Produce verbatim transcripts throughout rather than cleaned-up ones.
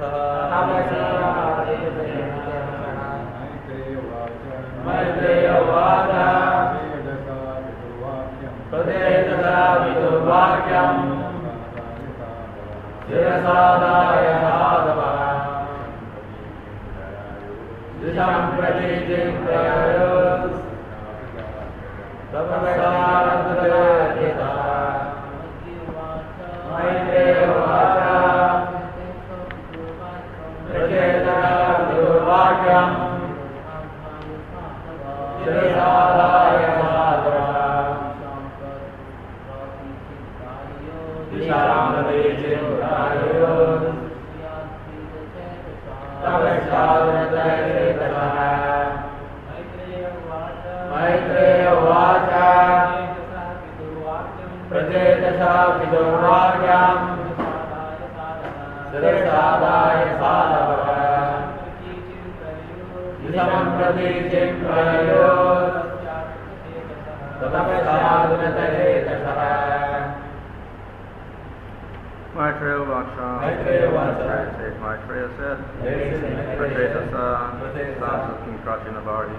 Maitreya Vacha. Maitreya Maitreya said, Prateta sons of King Prachinavarti,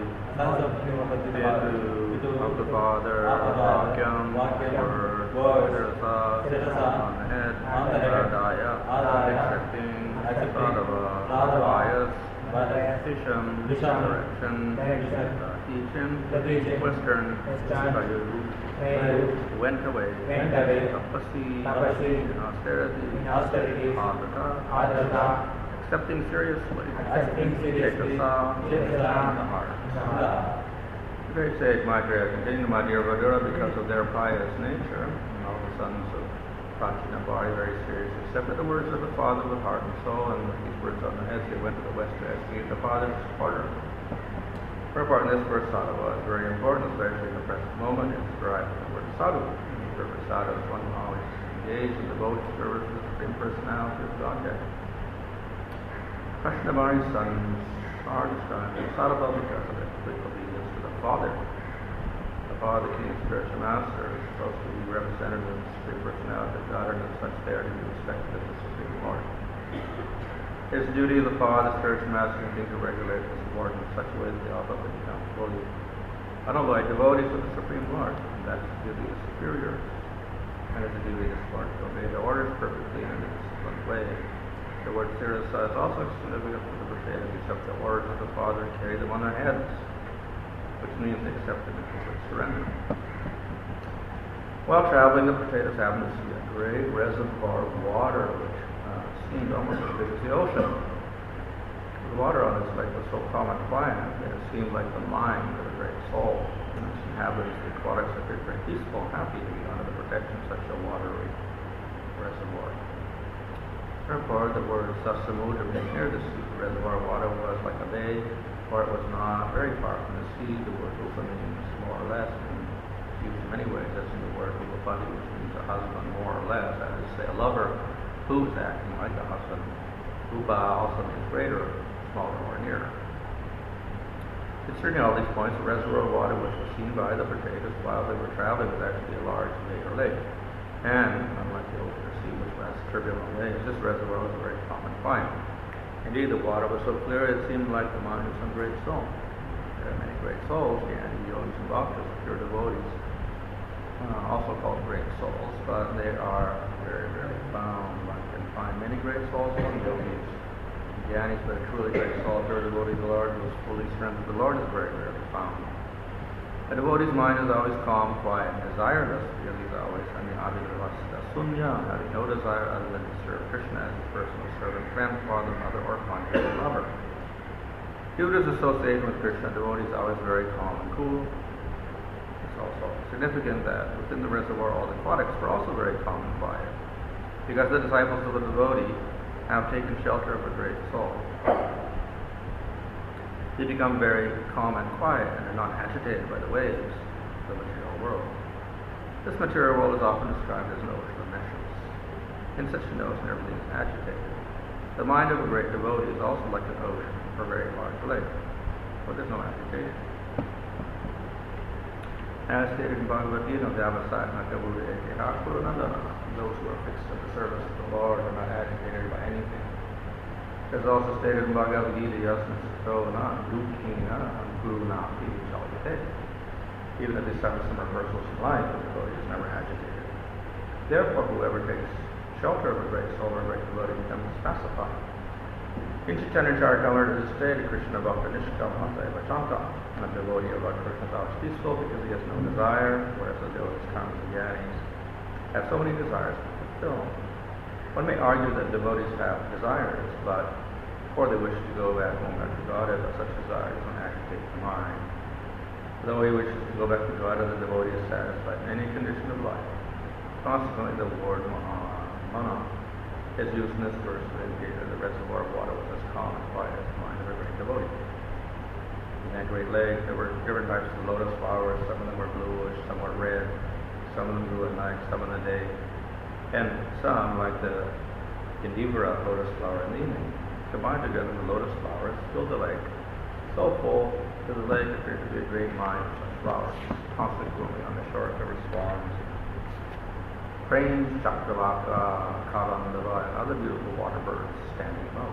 Vidu of the father, Vakyam, word, Sirasa, on the head, Ardaya, accepting, Sadhava, bias, Tisham, direction, teaching, Western, Kayu, went away, Tapasi, in austerity, Adhata, accepting seriously, Chekasa, in the heart. The very sage Maitreya continued, my dear Vadura, because of their pious nature, and all the sons of Prachinavarti very seriously accepted the words of the father with heart and soul, and with these words on their heads they went to the west to execute the father's order. Whereupon this verse Sadhava is very important, especially in the present moment. It's derived from the word sadhu. The word sadhu is one who always engaged in devoted service to the Supreme Personality of Godhead. Prachinavarti's sons are described as Sadhava because of their complete obedience to the father. The father, the king, spiritual master, is supposed to be represented in the Supreme Personality of Godhead, and such they are to be respected as the Supreme Lord. It is the duty of the father, the spiritual master, and king to regulate this Lord in such a way that they all but become fully unalloyed devotees of the Supreme Lord, and that is the duty of the superiors. And it is the duty of this Lord to obey the orders perfectly and in a disciplined way. The word Sirasa is also significant for the Prateta to accept the orders of the father and carry them on their heads, which means they accept them in complete surrender. While traveling, the Pratetas happened to see a great reservoir of water, which uh, seemed almost as big as the ocean. The water on this lake was so calm and quiet that it seemed like the mind of a great soul. And its inhabitants, the aquatics, appeared very peaceful and happy to be under the protection of such a watery reservoir. Therefore, the word Sasamudra means near the sea. The reservoir water was like a bay, for it was not very far from the sea. The word Upa means more or less, and used in many ways, as in the word Upapati, which means a husband more or less, that is to say, a lover who's acting like a husband. Upa also means greater, smaller, or nearer. Concerning all these points, the reservoir of water which was seen by the Pratetas while they were traveling was actually a large bay or lake. And, unlike the ocean or sea, which has turbulent waves, this reservoir was a very calm and quiet. Indeed, the water was so clear it seemed like the mind of some great soul. There are many great souls, Jnani, yogis, and bhaktas, pure devotees, uh, also called great souls, but they are very, very profound. One can find many great souls among yogis. Jnanis, but a truly great soul, pure devotee of the Lord, who is fully surrendered to the Lord, is very, very profound. A devotee's mind is always calm, quiet, and desireless, because he's always Abhidhavasta Sunya, having no desire other than to serve Krishna as his personal servant, friend, father, mother, or conjugal lover. Due to his association with Krishna, a devotee is always very calm and cool. It's also significant that within the reservoir all the aquatics were also very calm and quiet, because the disciples of the devotee have taken shelter of a great soul. They become very calm and quiet and are not agitated by the waves of the material world. This material world is often described as an ocean of meshes. In such an ocean, everything is agitated. The mind of a great devotee is also like an ocean or a very large lake, where there's no agitation. As stated in Bhagavad Gita, those who are fixed in the service of the Lord are not agitated by anything. As also stated in Bhagavad Gita, Yasna Sutona, Dukina, and Gurunapi, Chalite. Even if they suffer some reversals in life, the devotee is never agitated. Therefore, whoever takes shelter of a great soul or a great devotee becomes pacified. In Chaitanya Charitamrita it is stated, Krishna Bhakta Nishkamata Vachanta, and a devotee of Lord Krishna is peaceful because he has no desire, whereas the devotees, karmas, and gyanis have so many desires to fulfill. One may argue that devotees have desires, but before they wish to go back home after Godhead, such desires don't agitate the mind. Though he wishes to go back to Godhead, the devotee is satisfied in any condition of life. Consequently, the word mana is used in this verse to indicate that the reservoir of water was as calm and quiet as the mind of a great devotee. In that great lake, there were different types of lotus flowers. Some of them were bluish, some were red, some of them grew at night, some in the day. And some, like the Indivara lotus flower in the evening, combined together the lotus flowers filled the lake so full that the lake appeared to be a great mine of such flowers. Constantly blooming on the shore, there were swans, cranes, chakravaka, kalandava, and other beautiful water birds standing about.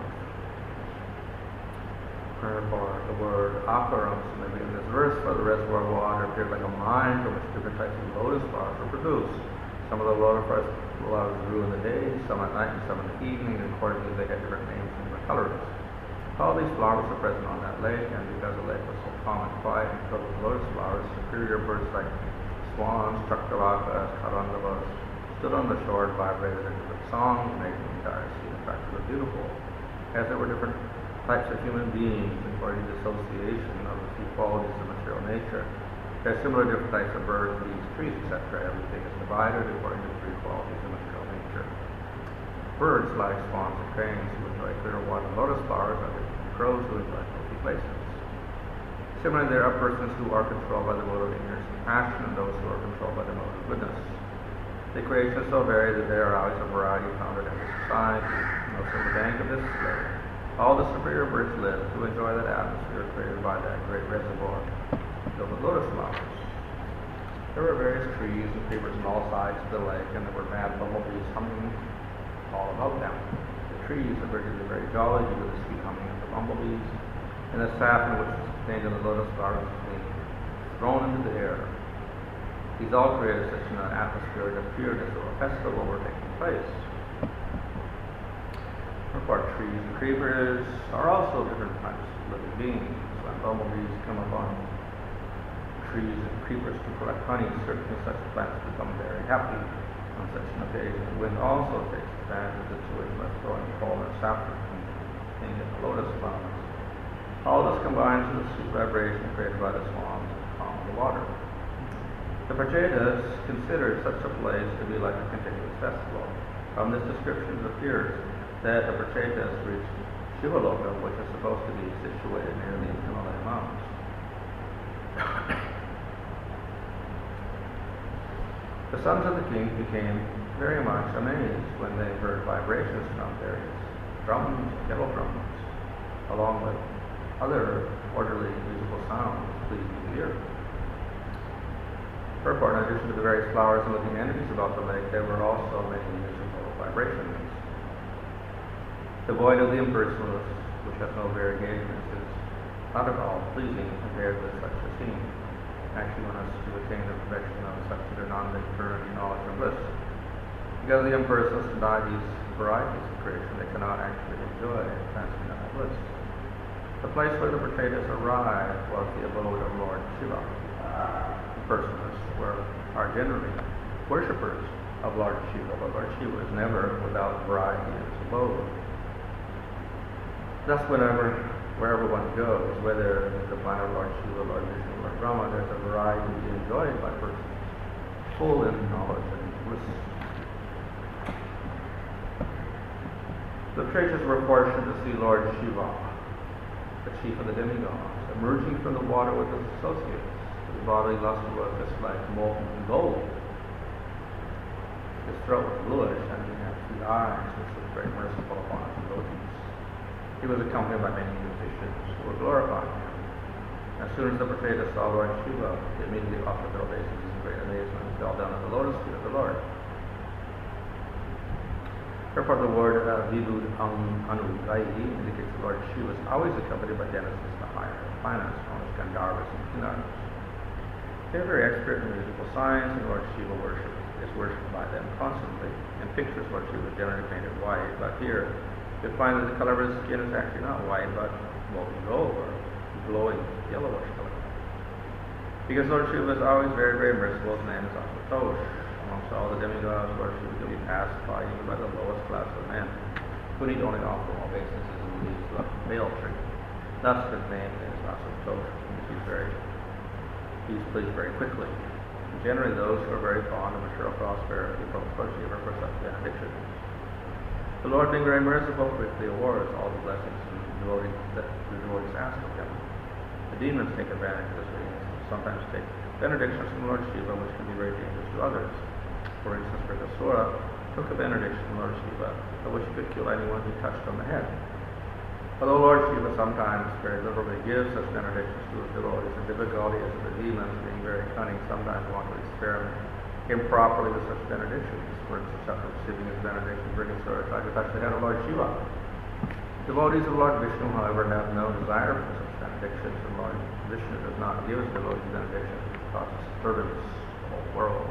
Therefore, the word akaram in this verse for the reservoir of water appeared like a mine from which different types of lotus flowers were produced. Some of the lotus flowers grew in the day, some at night, and some in the evening, and accordingly they had different names and different colors. All these flowers are present on that lake, and because the lake was so calm and quiet and filled with lotus flowers, superior birds like swans, chakravakas, karandavas stood on the shore and vibrated into different songs, making the entire scene practically beautiful. As there were different types of human beings, according to the association of the three qualities of material nature, there are similar different types of birds, beasts, trees, et cetera. Everything is divided according to the three qualities of material nature. Birds like swans and cranes who enjoy clear water and lotus flowers are different from crows who enjoy filthy places. Similarly, there are persons who are controlled by the mode of ignorance and passion, and those who are controlled by the mode of goodness. The creation is so varied that there are always a variety found in every society. And also on the bank of this lake, all the superior birds live to enjoy that atmosphere created by that great reservoir filled with lotus flowers. There were various trees and creepers on all sides of the lake, and there were mad bumblebees humming all about them. The trees appeared to be very jolly due to the sweet humming of the bumblebees, and the saffron which was contained in the lotus flowers was being thrown into the air. These all created such an atmosphere that appeared as though a festival were taking place. Therefore, trees and creepers are also different types of living beings. When bumblebees come upon trees and creepers to collect honey, certainly such plants become very happy on such an occasion. The wind also takes advantage of the situation by throwing pollen and saffron contained in the lotus flowers. All this combines with the sweet vibration created by the swans and calm of the water. The Prachetas considered such a place to be like a continuous festival. From this description it appears that the Prachetas reached Shivaloka, which is supposed to be situated near the Himalaya mountains. The sons of the king became very much amazed when they heard vibrations from various drums, kettle drums, along with other orderly musical sounds pleasing the ear. Purport, in addition to the various flowers and living entities about the lake, there were also many musical vibrations. The void of the impersonalist, which has no variegations, is not at all pleasing compared with such a scene. Actually, want us to attain the perfection of such a non-deterred knowledge and bliss. Because the impersonalists deny these varieties of creation, they cannot actually enjoy transcendental bliss. The place where the Prachetas arrived was the abode of Lord Shiva. Impersonalists were are generally worshippers of Lord Shiva, but Lord Shiva is never without variety in his abode. Thus, whenever wherever one goes, whether it's the planet of Lord Shiva, Lord Vishnu, Lord Brahma, there's a variety to be enjoyed by persons full in knowledge and bliss. The Prachetas were fortunate to see Lord Shiva, the chief of the demigods, emerging from the water with his associates. His bodily luster was just like molten gold. His throat was bluish, and he had three eyes, which was very merciful upon his devotees. He was accompanied by many musicians who were glorifying him. As soon as the Prachetas saw Lord Shiva, they immediately offered their obeisances in great amazement and fell down at the lotus feet of the Lord. Therefore, the word uh, Vibhu Anuvai indicates the Lord Shiva is always accompanied by denizens of the higher planets, known as Gandharvas and Kinnaras. They are very expert in musical science, and Lord Shiva worship is worshipped by them constantly. In pictures, Lord Shiva is generally painted white, but here you'll find that the color of his skin is actually not white, but molten gold or glowing yellowish color. Because Lord Shiva is always very, very merciful, his name is Ashutosh. Amongst all the demigods, Lord Shiva can be passed by even by the lowest class of men, who need only offer obeisances and leaves the male tree. Thus his name is Ashutosh, because he's very he's pleased very quickly. And generally those who are very fond of material prosperity approach Lord Shiva for such benedictions. The Lord, being very merciful, quickly awards all the blessings and devotees that the devotees ask of him. The demons take advantage of this reading, sometimes take benedictions from Lord Shiva, which can be very dangerous to others. For instance, Brikasura took a benediction from Lord Shiva, by which he could kill anyone he touched on the head. Although Lord Shiva sometimes very liberally gives such benedictions to his devotees, the difficulty is that the demons, being very cunning, sometimes want to experiment improperly with such benedictions. For instance, after receiving his benediction, Brikasura tried to touch the head of Lord Shiva. Devotees of Lord Vishnu, however, have no desire for such benedictions, and Lord Vishnu does not give his devotees benedictions, which causes disturbance in the whole world.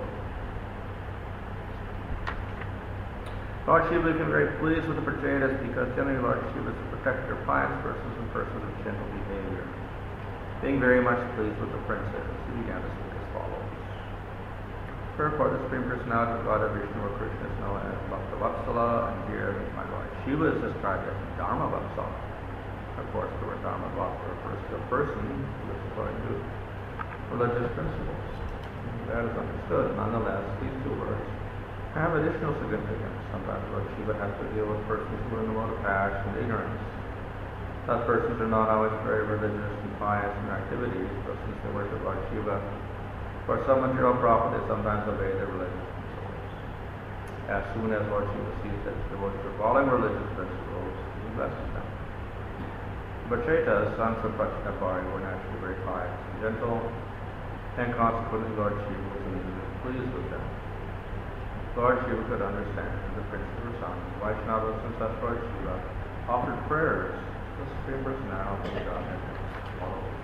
Lord Shiva became very pleased with the Prachetas because generally Lord Shiva is a protector of pious persons and persons of gentle behavior. Being very much pleased with the princess, he began to speak as follows. Therefore, the Supreme Personality of God of Vishnu or Krishna is known as Bhaktavatsala, and here my Lord Shiva is described as Dharmavatsala. Of course, the word Dharmavatsala refers to a person who is according to religious principles. That is understood. Nonetheless, these two words have additional significance. Sometimes Lord Shiva has to deal with persons who are in the world of passion and ignorance. Such persons are not always very religious and pious in their activities, but since they worship Lord Shiva for some material profit, they sometimes obey their religious principles. As soon as Lord Shiva sees that the devotees are following religious principles, he blesses them. Prachetas, sons of Prachinavari, were naturally very pious and gentle, and consequently Lord Shiva was immediately pleased with them. Lord Shiva could understand that the princes were sons, Vaishnavas, and such Lord Shiva offered prayers to the Supreme Personality of Godhead as follows.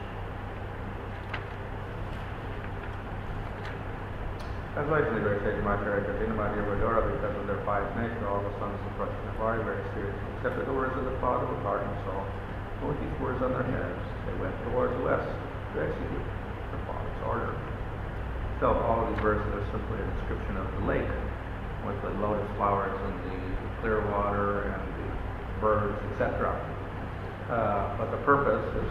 As Vaishnava very sage Macharya Dinamadi Vadora, because of their pious nature, all the sons of Prachinavari very seriously accepted the words of the Father with heart and soul. And with these words on their heads, they went towards the west to execute their Father's order. So all of these verses are simply a description of the lake with the lotus flowers and the clear water and the birds, et cetera. Uh, but the purpose is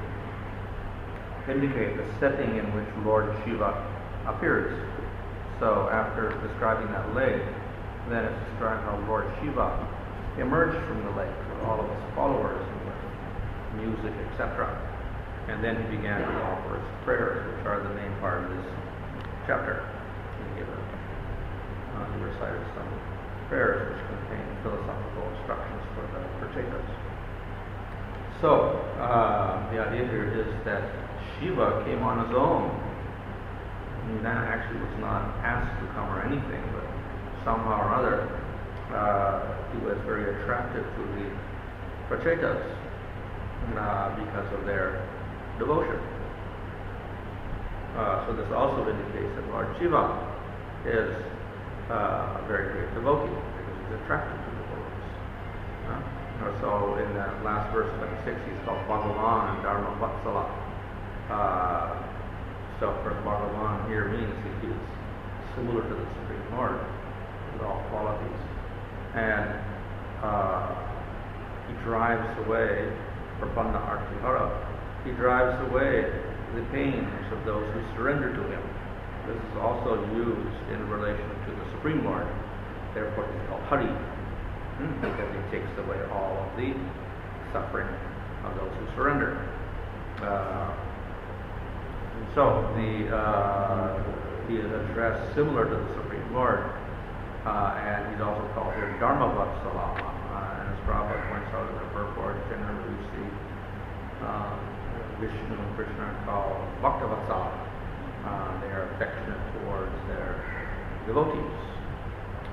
to indicate the setting in which Lord Shiva appears. So after describing that lake, then it's describing how Lord Shiva emerged from the lake with all of his followers and with music, et cetera. And then he began to offer his prayers, which are the main part of this chapter. He gave a, uh, he recited some prayers which contain philosophical instructions for the partakers. So, uh, the idea here is that Shiva came on his own. He then actually was not asked to come or anything, but somehow or other, uh, he was very attractive to the Prachetas uh, because of their devotion. Uh, so this also indicates that Lord Shiva is uh, a very great devotee because he's attracted to devotees. Uh, so in the last verse twenty-six, he's called Bhagavan and Dharma Vatsala. Uh, so of course, Bhagavan here means he is similar to the Supreme Lord with all qualities, and uh, he drives away Prapanna Artihara. He drives away the pains of those who surrender to him. This is also used in relation to the Supreme Lord. Therefore, he's called Hari, because he takes away all of the suffering of those who surrender. Uh, so, the uh, he is addressed similar to the Supreme Lord, uh, and he's also called here Dharma Vatsala. Uh, and as Prabhupada points out in the purport, generally we see uh, Vishnu and Krishna are called Bhaktavatsala. Uh, they are affectionate towards their devotees.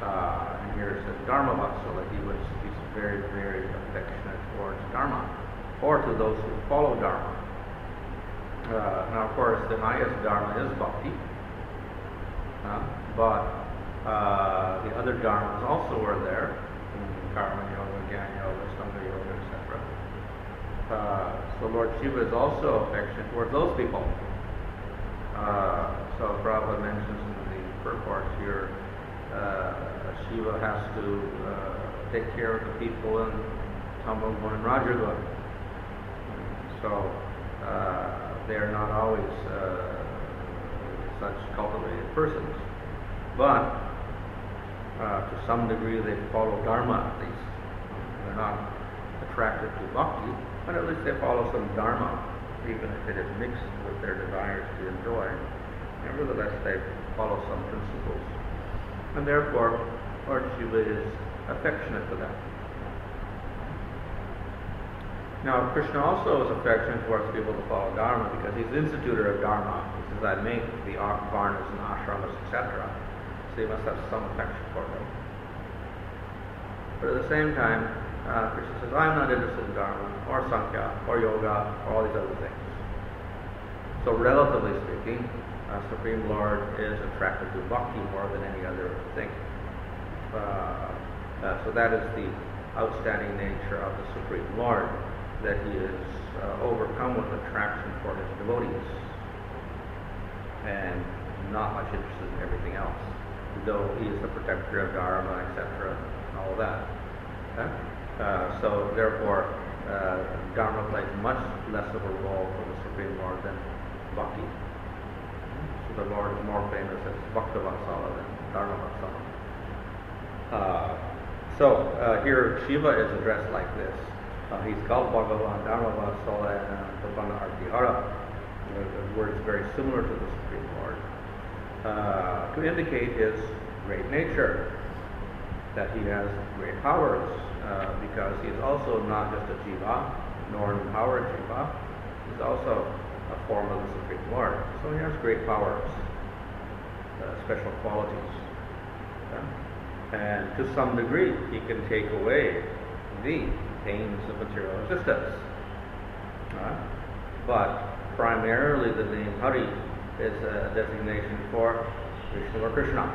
Uh, and here it says Dharma Vatsala. He was he's very, very affectionate towards Dharma, or to those who follow Dharma. Uh, now, of course, the highest Dharma is Bhakti, uh, but uh, the other Dharmas also are there, Karma Yoga, Jnana Yoga, Sangha Yoga, et cetera. Uh, so Lord Shiva is also affectionate towards those people. Uh, so Prabhupada mentions in the purport here, uh, Shiva has to uh, take care of the people in Tamoguna and Rajaguna. So uh, they are not always uh, such cultivated persons, but uh, to some degree they follow Dharma at least. They're not attracted to Bhakti, but at least they follow some Dharma, even if it is mixed with their desires to enjoy. Nevertheless, they follow some principles. And therefore, Lord Shiva is affectionate to them. Now, Krishna also is affectionate towards people to follow Dharma because he's the institutor of Dharma. He says, I make the varnas and ashramas, et cetera. So he must have some affection for them. But at the same time, uh, Krishna says, I'm not interested in Dharma, or Sankhya, or Yoga, or all these other things. So relatively speaking, uh, Supreme Lord is attracted to Bhakti more than any other thing. Uh, uh, so that is the outstanding nature of the Supreme Lord, that he is uh, overcome with attraction for his devotees and not much interested in everything else, though he is the protector of Dharma, et cetera, and all that. Okay? Uh, so therefore, uh, Dharma plays much less of a role for the Supreme Lord than Bhakti. So the Lord is more famous as Bhakta Vatsala than Dharma Vatsala. Uh, so uh, here Shiva is addressed like this. Uh, he's called Bhagavan, Dharma Vatsala, and Prapanna Artihara. The word is very similar to the Supreme Lord, uh, to indicate his great nature, that he has great powers, uh, because he is also not just a jiva, nor an empowered jiva, he's also a form of the Supreme Lord. So he has great powers, uh, special qualities. Okay? And to some degree, he can take away the pains of material existence. Uh, but primarily the name Hari is a designation for Vishnu or Krishna.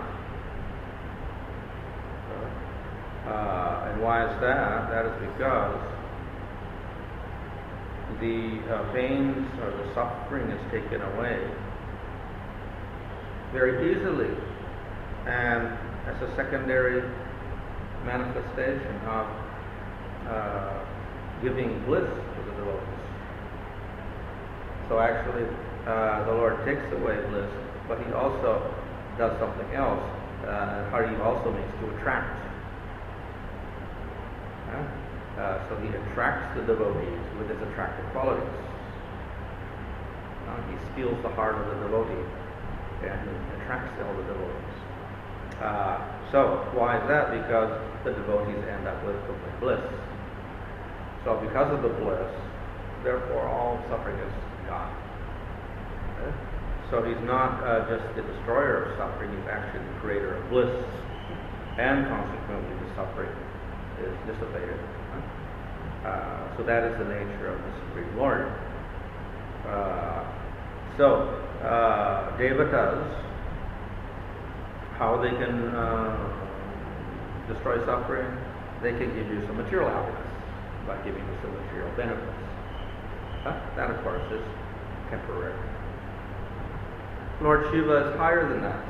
Uh, and why is that? That is because the uh, pains or the suffering is taken away very easily, and as a secondary manifestation of uh, giving bliss to the devotees. So actually, uh, the Lord takes away bliss, but he also does something else. Uh, Hari also means to attract. Uh, so he attracts the devotees with his attractive qualities. Uh, he steals the heart of the devotee and he attracts all the devotees. Uh, so why is that? Because the devotees end up with complete bliss. So because of the bliss, therefore all suffering is gone. Okay? So he's not uh, just the destroyer of suffering, he's actually the creator of bliss, and consequently the suffering is dissipated. Uh, so that is the nature of the Supreme Lord. Uh, so, uh, Devatas, how they can uh, destroy suffering, they can give you some material happiness by giving you some material benefits. Uh, that, of course, is temporary. Lord Shiva is higher than that.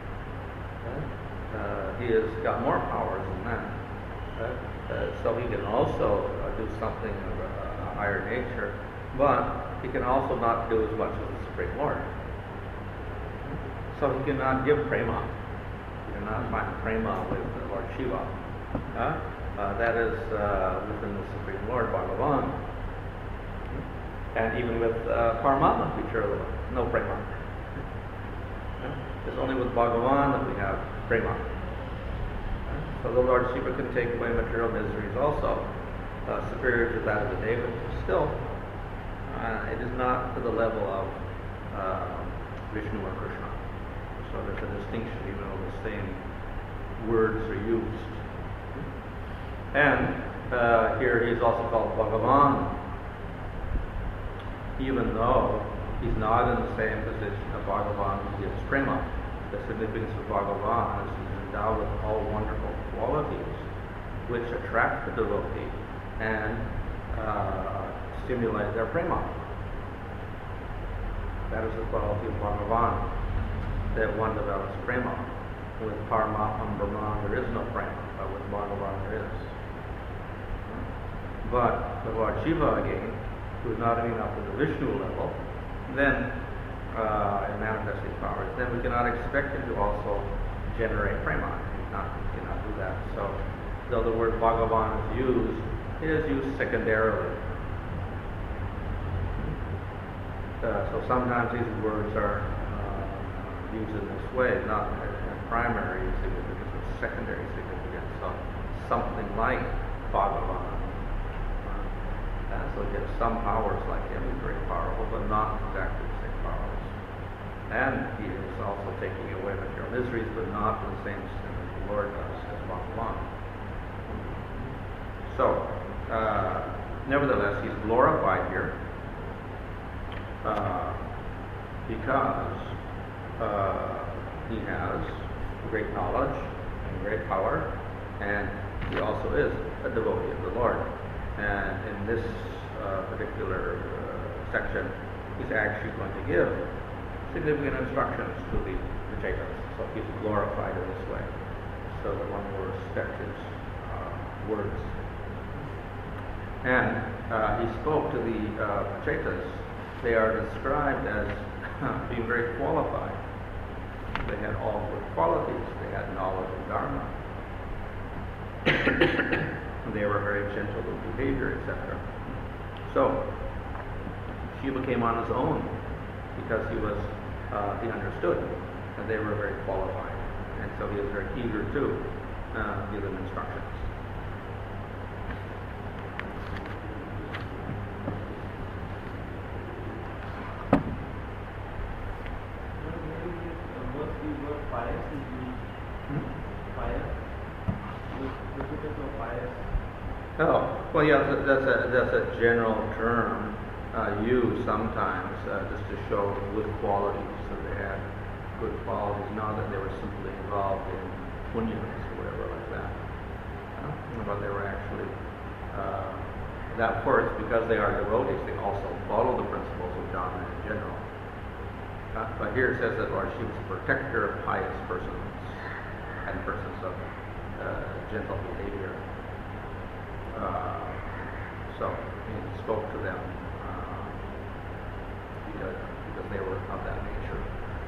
Okay? Uh, he has got more powers than that. Okay? Uh, so he can also uh, do something of a, a higher nature, but he can also not do as much as the Supreme Lord. So he cannot give prema. He cannot find prema with uh, Lord Shiva. Uh, uh, that is uh, within the Supreme Lord, Bhagavan. And even with uh, Paramatma, Vichara, no prema. uh, it's only with Bhagavan that we have prema. So the Lord Shiva can take away material miseries also, uh, superior to that of the Devatas. Still, uh, it is not to the level of uh, Vishnu or Krishna. So there's a distinction, even though the same words are used. And uh, here he is also called Bhagavan, even though he's not in the same position of Bhagavan who gives prema. The significance of Bhagavan is he's endowed with all wonderful qualities which attract the devotee and uh, stimulate their prema. That is the quality of Bhagavan, that one develops prema. With Paramatma Brahman there is no prema, but with Bhagavan there is. But the Lord Shiva again, who is not even up to the Vishnu level, then uh, in manifesting powers, then we cannot expect him to also generate prema. He cannot, he cannot do that. So, though the word Bhagavan is used, it is used secondarily. Uh, so sometimes these words are uh, used in this way, not in primary significance, but secondary significance. So something like Bhagavan. Uh, so he has some powers like him, he's very powerful, but not exactly the same powers. And he is also taking away material miseries, but not in the same extent as the Lord does as Bhagavan. So, uh, nevertheless, he's glorified here. Uh, because uh, he has great knowledge and great power, and he also is a devotee of the Lord. And in this uh, particular uh, section, he's actually going to give significant instructions to the Prachetas. So he's glorified in this way, so that one will respect his uh, words. And uh, he spoke to the uh, Prachetas. They are described as being very qualified. They had all good qualities. They had knowledge of Dharma. They were very gentle in behavior, et cetera. So Shiva came on his own because he was uh, he understood that they were very qualified, and so he was very eager to uh, give them instructions. Oh, well, yeah, that's a that's a general term uh, used sometimes uh, just to show good qualities. So they had good qualities, not that they were simply involved in punyas or whatever like that, uh, but they were actually uh, that. Of course, because they are devotees, they also follow the principles of Dharma in general. Uh, but here it says that Lord Shiva is a protector of pious persons and persons of uh, gentle behavior. Uh, so he spoke to them uh, because, because they were of that nature.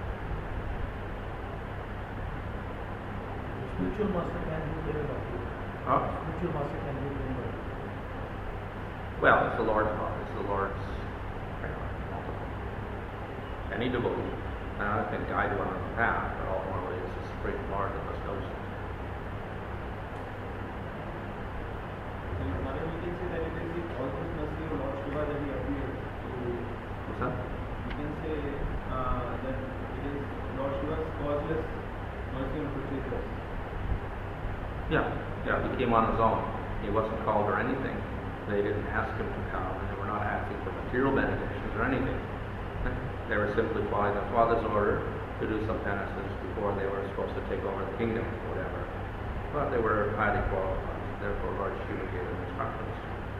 Spiritual master can do whatever. Huh? Spiritual master can do whatever. Well, it's the Lord's love. It's the Lord's multiple. Any devotee uh, can guide one on the path, but ultimately it's the Supreme Lord that must know it. Mother, we can say that it is the almost mercy of Lord Shiva that he appeared to. What's that? We can say uh, that it is Lord Shiva's causeless mercy on Prachetas. Yeah, yeah, he came on his own. He wasn't called or anything. They didn't ask him to come, and they were not asking for material benedictions or anything. They were simply following the Father's order to do some penances before they were supposed to take over the kingdom or whatever. But they were highly qualified. Therefore, Lord Shiva gave them instructions.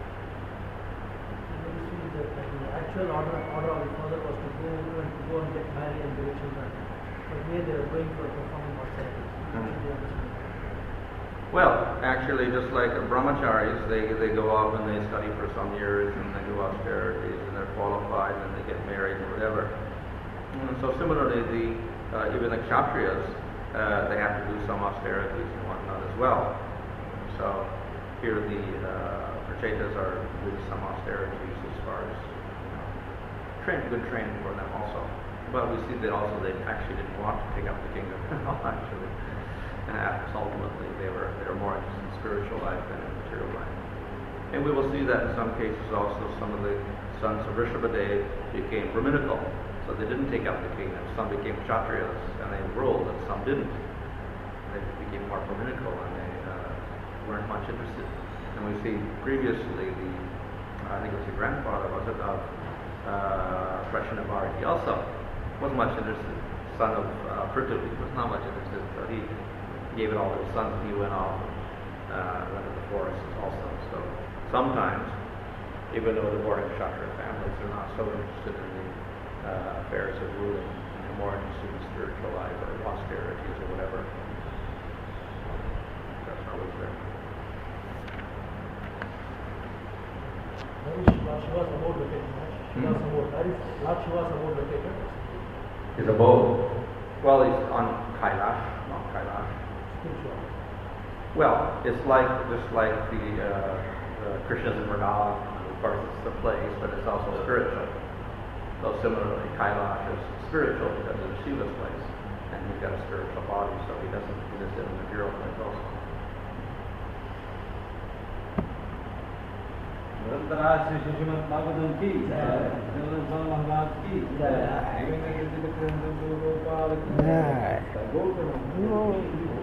You see that the actual order, order of the father was to go and to go and get married and bear children. But here they are going for performing austerities. Mm-hmm. Well, actually, just like brahmacharis, they, they go off and they study for some years and they do austerities and they're qualified and they get married or whatever. And so similarly, the uh, even the kshatriyas, uh, they have to do some austerities and whatnot as well. So here the uh, Prachetas are doing some austerities as far as you know, train, good training for them also. But we see that also they actually didn't want to take up the kingdom actually. Uh, ultimately, they were they were more interested in spiritual life than in material life. And we will see that in some cases also. Some of the sons of Rishabhadev became Brahminical, so they didn't take up the kingdom. Some became Kshatriyas and they ruled, and some didn't. They became more political and they uh, weren't much interested. And we see previously the, I think it was the grandfather, was it, of uh, Prashnavarti. He also wasn't much interested, son of uh, Prithvi, was not much interested, so he gave it all to his sons and he went off and uh, went to the forests also. So sometimes, even though the more Kshatriya families are not so interested in the uh, affairs of ruling, and they're more interested in spiritual life or austerities or whatever. That's always there. Where is Shiva? Shiva's abode located, right? Shiva's Hmm? abode. Where is Lord Shiva's abode located? His abode, well, he's on Kailash, Mount Kailash. Spiritual. Well, it's like, just like the, uh, the Krishna's in Vrindavan, of course it's the place, but it's also spiritual. So similarly, Kailash is spiritual because it's Shiva's place, and he's got a spiritual body, so he doesn't exist in a material place also. Grantharaj Sri Srimad Bhagavatam ki jai, Jagannath Maharaj ki jai, Govinda Kirti Gopal ki jai, Govinda